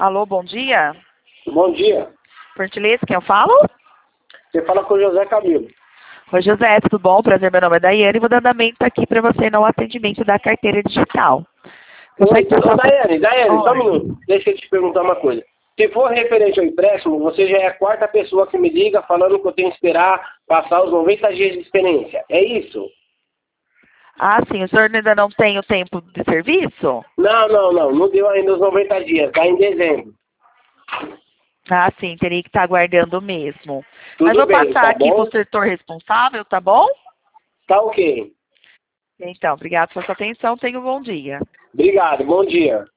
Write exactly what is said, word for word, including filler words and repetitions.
Alô, bom dia. Bom dia. Por gentileza, quem eu falo? Você fala com o José Camilo. Oi, José, tudo bom? Prazer, meu nome é Daiane e vou dar andamento aqui para você no atendimento da carteira digital. Oi, ô, Daiane, Daiane, Oi. só um minuto. Deixa eu te perguntar uma coisa. Se for referente ao empréstimo, você já é a quarta pessoa que me liga falando que eu tenho que esperar passar os noventa dias de experiência. É isso? Ah, sim, o senhor ainda não tem o tempo de serviço? Não, não, não. Não deu ainda os noventa dias. Está em dezembro. Ah, sim, teria que estar aguardando mesmo. Tudo Mas vou bem, passar tá aqui para bom? o setor responsável, tá bom? Tá ok. Então, obrigado pela sua atenção, tenha um bom dia. Obrigado, bom dia.